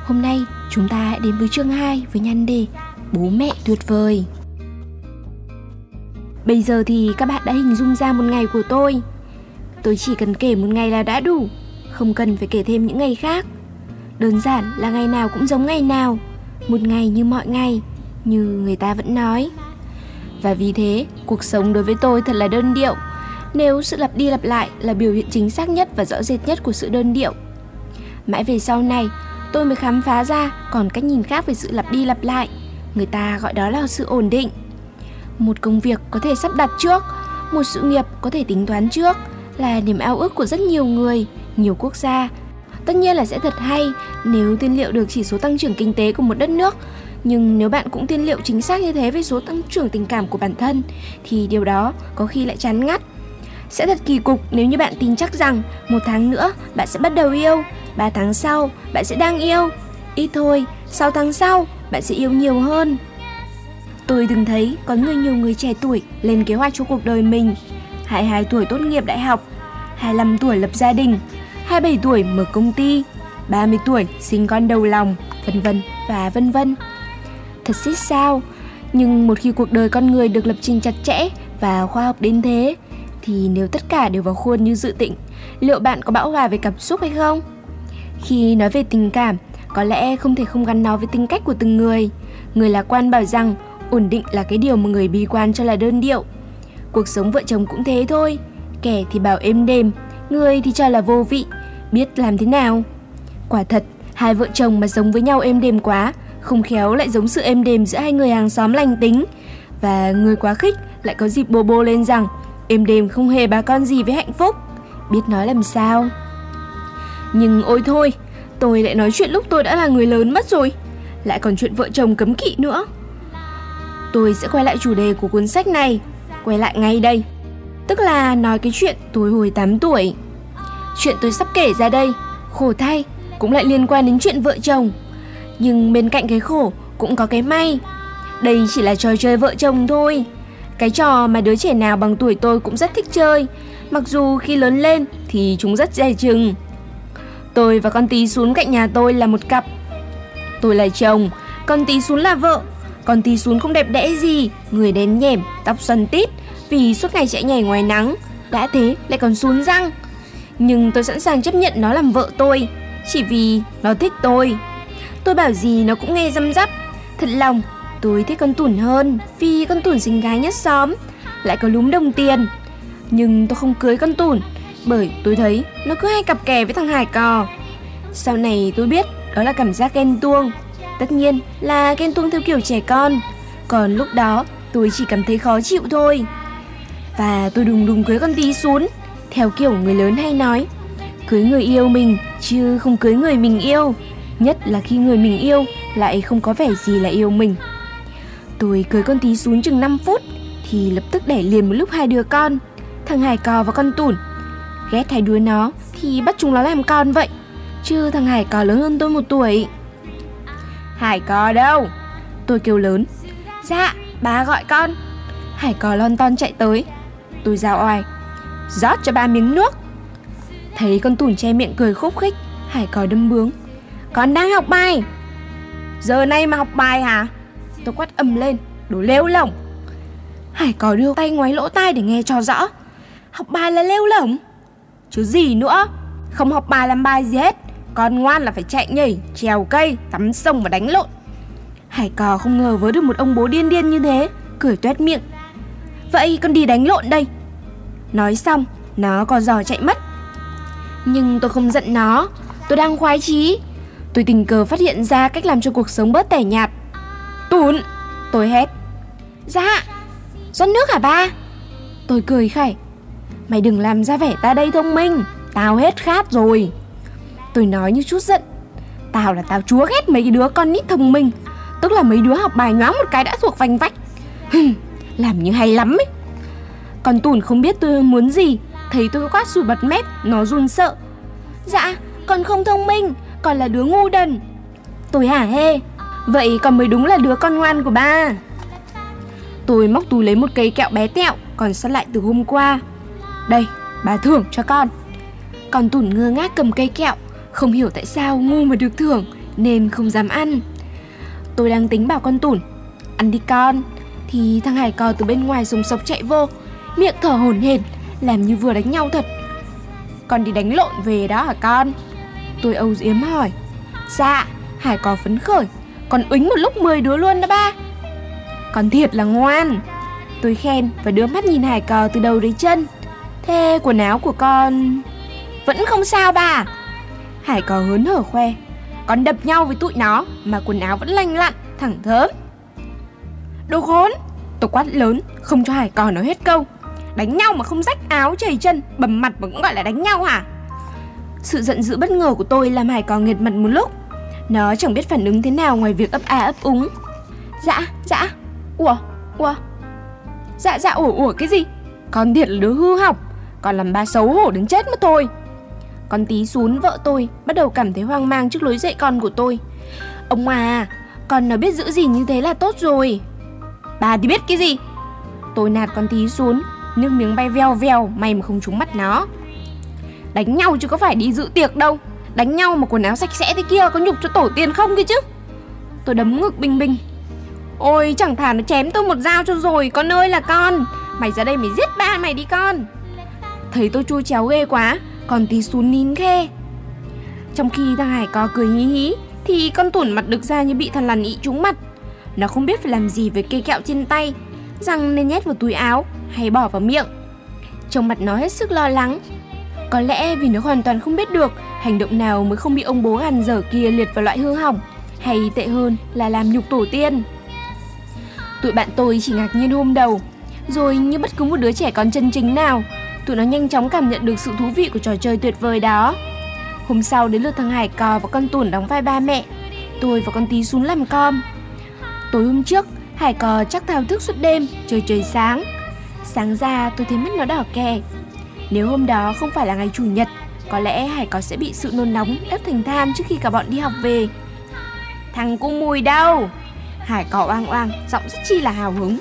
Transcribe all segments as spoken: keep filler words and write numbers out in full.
Hôm nay chúng ta hãy đến với chương hai với nhan đề Bố mẹ tuyệt vời. Bây giờ thì các bạn đã hình dung ra một ngày của tôi. Tôi chỉ cần kể một ngày là đã đủ, không cần phải kể thêm những ngày khác. Đơn giản là ngày nào cũng giống ngày nào, một ngày như mọi ngày, như người ta vẫn nói. Và vì thế, cuộc sống đối với tôi thật là đơn điệu, nếu sự lặp đi lặp lại là biểu hiện chính xác nhất và rõ rệt nhất của sự đơn điệu. Mãi về sau này, tôi mới khám phá ra còn cách nhìn khác về sự lặp đi lặp lại. Người ta gọi đó là sự ổn định. Một công việc có thể sắp đặt trước, một sự nghiệp có thể tính toán trước, là niềm ao ước của rất nhiều người, nhiều quốc gia. Tất nhiên là sẽ thật hay nếu tiên liệu được chỉ số tăng trưởng kinh tế của một đất nước. Nhưng nếu bạn cũng tiên liệu chính xác như thế về số tăng trưởng tình cảm của bản thân, thì điều đó có khi lại chán ngắt. Sẽ thật kỳ cục nếu như bạn tin chắc rằng một tháng nữa bạn sẽ bắt đầu yêu, ba tháng sau bạn sẽ đang yêu, ít thôi, sáu tháng sau bạn sẽ yêu nhiều hơn. Tôi từng thấy có người nhiều người trẻ tuổi lên kế hoạch cho cuộc đời mình. hai mươi hai tuổi tốt nghiệp đại học, hai mươi lăm tuổi lập gia đình, hai mươi bảy tuổi mở công ty, ba mươi tuổi sinh con đầu lòng, vân vân và vân vân. Thật xích sao, nhưng một khi cuộc đời con người được lập trình chặt chẽ và khoa học đến thế, thì nếu tất cả đều vào khuôn như dự định, liệu bạn có bão hòa về cảm xúc hay không? Khi nói về tình cảm, có lẽ không thể không gắn nó với tính cách của từng người. Người lạc quan bảo rằng ổn định là cái điều mà người bi quan cho là đơn điệu. Cuộc sống vợ chồng cũng thế thôi. Kẻ thì bảo êm đềm, người thì cho là vô vị, biết làm thế nào. Quả thật, hai vợ chồng mà sống với nhau êm đềm quá, không khéo lại giống sự êm đềm giữa hai người hàng xóm lành tính. Và người quá khích lại có dịp bô bô lên rằng êm đềm không hề bà con gì với hạnh phúc. Biết nói làm sao. Nhưng ôi thôi, tôi lại nói chuyện lúc tôi đã là người lớn mất rồi, lại còn chuyện vợ chồng cấm kỵ nữa. Tôi sẽ quay lại chủ đề của cuốn sách này, quay lại ngay đây. Tức là nói cái chuyện tôi hồi tám tuổi. Chuyện tôi sắp kể ra đây, khổ thay, cũng lại liên quan đến chuyện vợ chồng. Nhưng bên cạnh cái khổ cũng có cái may. Đây chỉ là trò chơi vợ chồng thôi. Cái trò mà đứa trẻ nào bằng tuổi tôi cũng rất thích chơi, mặc dù khi lớn lên thì chúng rất dè chừng. Tôi và con tí Sún cạnh nhà tôi là một cặp. Tôi là chồng, con tí Sún là vợ. Con tí Sún không đẹp đẽ gì, người đen nhẻm, tóc xoăn tít, vì suốt ngày chạy nhảy ngoài nắng. Đã thế lại còn sún răng. Nhưng tôi sẵn sàng chấp nhận nó làm vợ tôi, chỉ vì nó thích tôi. Tôi bảo gì nó cũng nghe răm rắp. Thật lòng, tôi thích con Tủn hơn, vì con Tủn xinh gái nhất xóm, lại có lúm đồng tiền. Nhưng tôi không cưới con Tủn, bởi tôi thấy nó cứ hay cặp kè với thằng Hải Cò. Sau này tôi biết đó là cảm giác ghen tuông. Tất nhiên là ghen tuông theo kiểu trẻ con. Còn lúc đó tôi chỉ cảm thấy khó chịu thôi. Và tôi đùng đùng cưới con tí Sún, theo kiểu người lớn hay nói, cưới người yêu mình chứ không cưới người mình yêu. Nhất là khi người mình yêu lại không có vẻ gì là yêu mình. Tôi cưới con tí Sún chừng năm phút thì lập tức đẻ liền một lúc hai đứa con, thằng Hải Cò và con Tủn. Ghét hai đứa nó thì bắt chúng nó làm con vậy, chứ thằng Hải Cò lớn hơn tôi một tuổi. Hải Cò đâu? Tôi kêu lớn. Dạ, bà gọi con. Hải Cò lon ton chạy tới. Tôi giao oai. Rót cho ba miếng nước. Thấy con Tủn che miệng cười khúc khích, Hải Cò đâm bướng. Con đang học bài. Giờ này mà học bài hả? Tôi quát ầm lên. Đồ lêu lỏng. Hải Cò đưa tay ngoáy lỗ tai để nghe cho rõ. Học bài là lêu lỏng? Chứ gì nữa. Không học bài làm bài gì hết. Con ngoan là phải chạy nhảy, trèo cây, tắm sông và đánh lộn. Hải Cò không ngờ với được một ông bố điên điên như thế, cười toét miệng. Vậy con đi đánh lộn đây. Nói xong, nó co giò chạy mất. Nhưng tôi không giận nó, tôi đang khoái chí. Tôi tình cờ phát hiện ra cách làm cho cuộc sống bớt tẻ nhạt. Tủn, tôi hét. Dạ, rót nước hả ba? Tôi cười khẩy. Mày đừng làm ra vẻ ta đây thông minh, tao hết khát rồi. Tôi nói như chút giận. Tao là tao chúa ghét mấy đứa con nít thông minh, tức là mấy đứa học bài nhoáng một cái đã thuộc vành vách. Làm như hay lắm ấy. Con Tủn không biết tôi muốn gì, thấy tôi quát sủi bật mép, nó run sợ. Dạ, con không thông minh, con là đứa ngu đần. Tôi hả hê. Vậy con mới đúng là đứa con ngoan của ba. Tôi móc túi lấy một cây kẹo bé tẹo còn sót lại từ hôm qua. Đây, bà thưởng cho con. Con Tủn ngơ ngác cầm cây kẹo, không hiểu tại sao ngu mà được thưởng, nên không dám ăn. Tôi đang tính bảo con Tủn ăn đi con, thì thằng Hải Cò từ bên ngoài sùng sộc chạy vô, miệng thở hổn hển, làm như vừa đánh nhau thật. Con đi đánh lộn về đó hả con? Tôi âu yếm hỏi. Dạ. Hải Cò phấn khởi. Con uýnh một lúc mười đứa luôn đó ba. Con thiệt là ngoan. Tôi khen và đưa mắt nhìn Hải Cò từ đầu đến chân. Thế quần áo của con vẫn không sao bà? Hải Cò hớn hở khoe. Con đập nhau với tụi nó mà quần áo vẫn lành lặn, thẳng thớm. Đồ khốn! Tôi quát lớn, không cho Hải Cò nói hết câu. Đánh nhau mà không rách áo chảy chân, bầm mặt mà cũng gọi là đánh nhau hả? Sự giận dữ bất ngờ của tôi làm Hải Cò nghệt mặt một lúc. Nó chẳng biết phản ứng thế nào ngoài việc ấp a ấp úng. Dạ, dạ. Ủa, ủa. Dạ, dạ, ủa, ủa cái gì? Con thiệt là đứa hư học. Còn làm ba xấu hổ đến chết mất thôi. Con Tí Xún vợ tôi bắt đầu cảm thấy hoang mang trước lối dạy con của tôi. Ông à, con nó biết giữ gìn như thế là tốt rồi. Bà thì biết cái gì? Tôi nạt con Tí Xún, nước miếng bay veo veo, may mà không trúng mắt nó. Đánh nhau chứ có phải đi dự tiệc đâu. Đánh nhau mà quần áo sạch sẽ thế kia có nhục cho tổ tiên không kia chứ? Tôi đấm ngực binh binh. Ôi chẳng thà nó chém tôi một dao cho rồi. Con ơi là con, mày ra đây mày giết ba mày đi con. Thấy tôi chui chéo ghê quá, còn Tí Xún nín khe. Trong khi thằng Hải Cò cười hí hí, thì con Tủn mặt đực ra như bị thằn lằn ị trúng mặt. Nó không biết phải làm gì với cây kẹo trên tay, rằng nên nhét vào túi áo hay bỏ vào miệng. Trông mặt nó hết sức lo lắng. Có lẽ vì nó hoàn toàn không biết được hành động nào mới không bị ông bố gàn dở kia liệt vào loại hư hỏng, hay tệ hơn là làm nhục tổ tiên. Tụi bạn tôi chỉ ngạc nhiên hôm đầu, rồi như bất cứ một đứa trẻ con chân chính nào, tụi nó nhanh chóng cảm nhận được sự thú vị của trò chơi tuyệt vời đó. Hôm sau đến lượt thằng Hải Cò và con Tủn đóng vai ba mẹ, tôi và con Tí Xún làm com. Tối hôm trước, Hải Cò chắc thao thức suốt đêm, trời trời sáng. Sáng ra tôi thấy mắt nó đỏ kè. Nếu hôm đó không phải là ngày chủ nhật, có lẽ Hải Cò sẽ bị sự nôn nóng đốt thành than trước khi cả bọn đi học về. Thằng cu Mùi đâu? Hải Cò oang oang, giọng rất chi là hào hứng.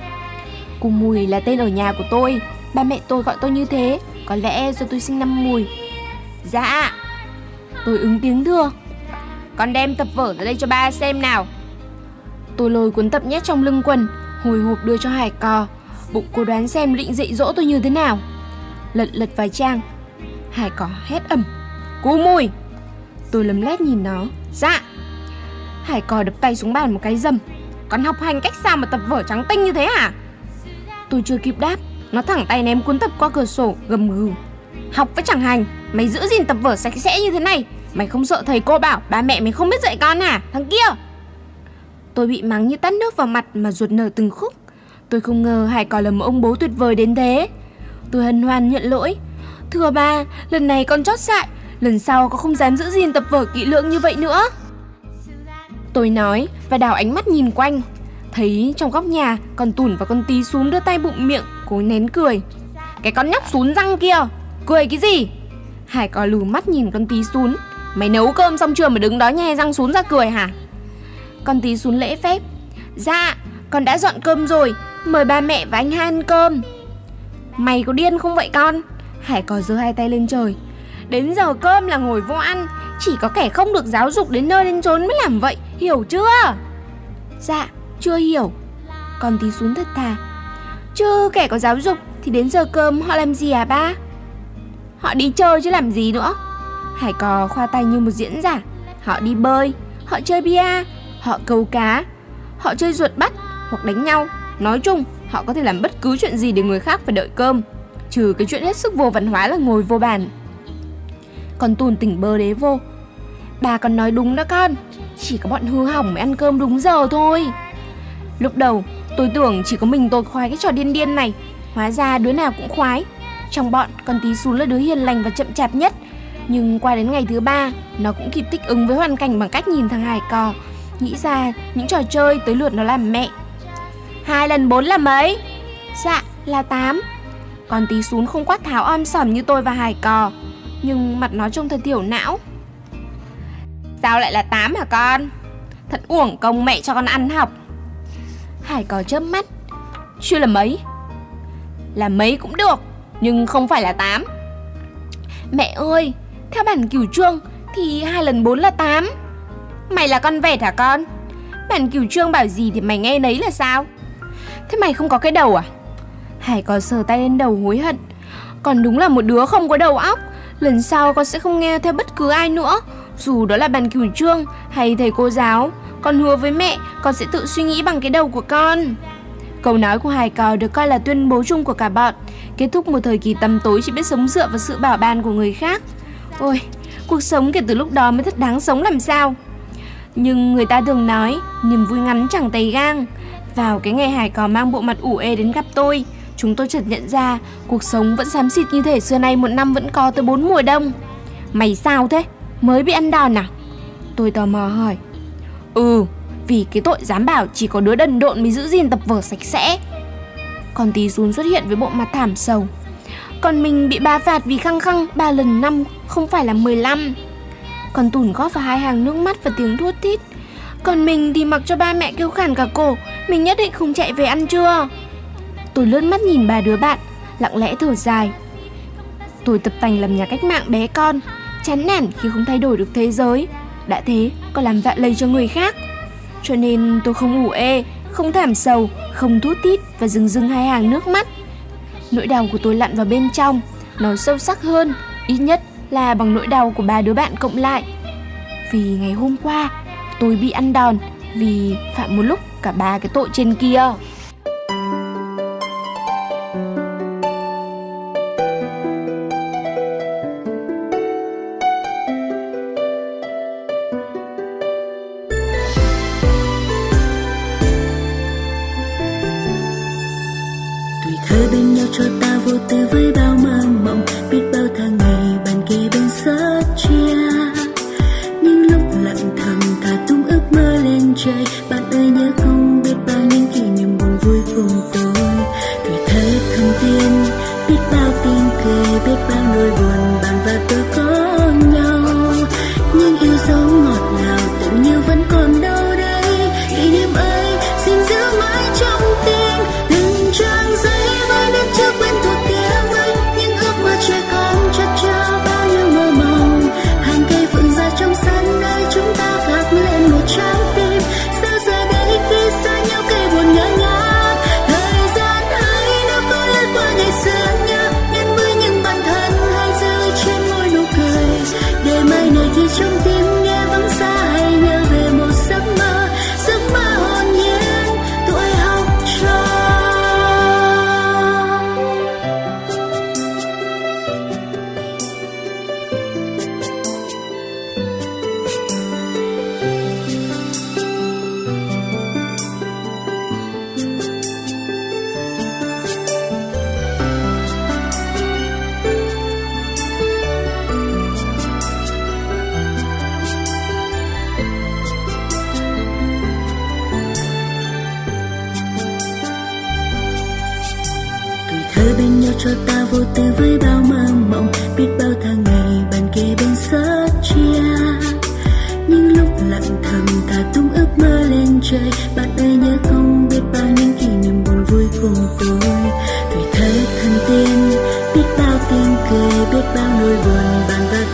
Cu Mùi là tên ở nhà của tôi, ba mẹ tôi gọi tôi như thế, có lẽ do tôi sinh năm Mùi. Dạ. Tôi ứng tiếng thưa. Con đem tập vở ra đây cho ba xem nào. Tôi lôi cuốn tập nhét trong lưng quần, hồi hộp đưa cho Hải Cò, bụng cô đoán xem định dạy dỗ tôi như thế nào. Lật lật vài trang, Hải Cò hét ầm. Cu Mùi. Tôi lấm lét nhìn nó. Dạ. Hải Cò đập tay xuống bàn một cái dầm. Con học hành cách sao mà tập vở trắng tinh như thế hả? Tôi chưa kịp đáp, nó thẳng tay ném cuốn tập qua cửa sổ, gầm gừ. Học với chẳng hành, mày giữ gìn tập vở sạch sẽ như thế này, mày không sợ thầy cô bảo ba mẹ mày không biết dạy con hả, thằng kia? Tôi bị mắng như tát nước vào mặt mà ruột nở từng khúc. Tôi không ngờ Hải Cò là một ông bố tuyệt vời đến thế. Tôi hân hoan nhận lỗi. Thưa ba, lần này con chót dại, lần sau con không dám giữ gìn tập vở kỹ lưỡng như vậy nữa. Tôi nói và đảo ánh mắt nhìn quanh. Thấy trong góc nhà con Tủn và con Tí Xún đưa tay bụng miệng, cố nén cười. Cái con nhóc Xún răng kia, cười cái gì? Hải Cò lù mắt nhìn con Tí Xún. Mày nấu cơm xong chưa mà đứng đó nhe răng Xún ra cười hả? Con Tí Xún lễ phép. Dạ, con đã dọn cơm rồi, mời ba mẹ và anh hai ăn cơm. Mày có điên không vậy con? Hải Cò giơ hai tay lên trời. Đến giờ cơm là ngồi vô ăn, chỉ có kẻ không được giáo dục đến nơi đến chốn mới làm vậy, hiểu chưa? Dạ, chưa hiểu. Con Tí Xún thật thà. Chứ kẻ có giáo dục thì đến giờ cơm họ làm gì à ba? Họ đi chơi chứ làm gì nữa. Hải Cò khoa tay như một diễn giả. Họ đi bơi, họ chơi bia, họ câu cá, họ chơi ruột bắt hoặc đánh nhau. Nói chung, họ có thể làm bất cứ chuyện gì để người khác phải đợi cơm, trừ cái chuyện hết sức vô văn hóa là ngồi vô bàn. Con Tủn tỉnh bơ đế vô. Bà còn nói đúng đó con, chỉ có bọn hư hỏng mới ăn cơm đúng giờ thôi. Lúc đầu tôi tưởng chỉ có mình tôi khoái cái trò điên điên này, hóa ra đứa nào cũng khoái. Trong bọn, con Tí Xún là đứa hiền lành và chậm chạp nhất. Nhưng qua đến ngày thứ ba, nó cũng kịp thích ứng với hoàn cảnh bằng cách nhìn thằng Hải Cò, nghĩ ra những trò chơi tới lượt nó làm mẹ. Hai lần bốn là mấy? Dạ, là tám. Con Tí Xún không quát tháo om sòm như tôi và Hải Cò, nhưng mặt nó trông thật thiểu não. Sao lại là tám hả con? Thật uổng công mẹ cho con ăn học. Hải Cò chớp mắt. Chưa là mấy. Là mấy cũng được, nhưng không phải là tám. Mẹ ơi, theo bản cửu chương thì hai lần bốn là tám. Mày là con vẹt hả con? Bạn Cửu Trương bảo gì thì mày nghe nấy là sao? Thế mày không có cái đầu à? Hải có sờ tay lên đầu hối hận. Còn đúng là một đứa không có đầu óc. Lần sau con sẽ không nghe theo bất cứ ai nữa, dù đó là bạn Cửu Trương hay thầy cô giáo. Con hứa với mẹ con sẽ tự suy nghĩ bằng cái đầu của con. Câu nói của Hải Cò được coi là tuyên bố chung của cả bọn, kết thúc một thời kỳ tăm tối chỉ biết sống dựa vào sự bảo ban của người khác. Ôi, cuộc sống kể từ lúc đó mới thật đáng sống làm sao. Nhưng người ta thường nói niềm vui ngắn chẳng tày gang. Vào cái ngày Hải Cò mang bộ mặt ủ ê đến gặp tôi, chúng tôi chợt nhận ra cuộc sống vẫn xám xịt như thể xưa nay một năm vẫn có tới bốn mùa đông. Mày sao thế? Mới bị ăn đòn à? Tôi tò mò hỏi. Ừ, vì cái tội dám bảo chỉ có đứa đần độn mới giữ gìn tập vở sạch sẽ. Còn Tí Xún xuất hiện với bộ mặt thảm sầu. Còn mình bị ba phạt vì khăng khăng ba lần năm không phải là mười lăm. Còn Tủn góp vào hai hàng nước mắt và tiếng thút thít. Còn mình thì mặc cho ba mẹ kêu khản cả cổ, mình nhất định không chạy về ăn trưa. Tôi lướt mắt nhìn ba đứa bạn, lặng lẽ thở dài. Tôi tập tành làm nhà cách mạng bé con, chán nản khi không thay đổi được thế giới. Đã thế còn làm vạ lây cho người khác. Cho nên tôi không ủ ê, không thảm sầu, không thút thít và rưng rưng hai hàng nước mắt. Nỗi đau của tôi lặn vào bên trong, nó sâu sắc hơn, ít nhất là bằng nỗi đau của ba đứa bạn cộng lại. Vì ngày hôm qua tôi bị ăn đòn vì phạm một lúc cả ba cái tội trên kia. Thơ bên nhau cho ta vô tư với bao mơ mộng, biết bao tháng ngày bàn kề bên sớt chia. Những lúc lặng thầm thả tung ước mơ lên trời, bạn ơi nhớ không biết bao những kỷ niệm buồn vui cùng tôi. Tuổi thơ thầm tiên, biết bao tiếng cười, biết bao nỗi buồn bạn và tôi có nhau. Nhưng yêu dấu ngọt ngào tự như vẫn còn đâu đây, kỷ niệm ấy xin giữ mãi trong tim. Từng trang giấy chưa quen thuộc kia vây, những ước mơ trẻ con chật chờ bao nhiêu mơ mộng. Hàng cây phượng ra trong sân nơi chúng ta khắc lên một trái tim. Sao giờ đây khi xa nhau cây buồn ngỡ ngác, thời gian ấy đâu có lướt qua ngày xưa nhớ. Nhân với những bản thân hay giữ trên môi nụ cười, để mai này khi trong tim nghe vắng xa hay nhớ về một giấc mơ, giấc mơ hồn nhiên tuổi học trò. Bên nhau cho ta vô tư với bao mơ mộng, biết bao tháng ngày bàn kề bên sớt chia. Những lúc lặng thầm thả tung ước mơ lên trời, bạn ơi nhớ không biết bao những kỷ niệm buồn vui cùng tôi. Tuổi thơ thần tiên, biết bao tiếng cười, biết bao nỗi buồn bạn và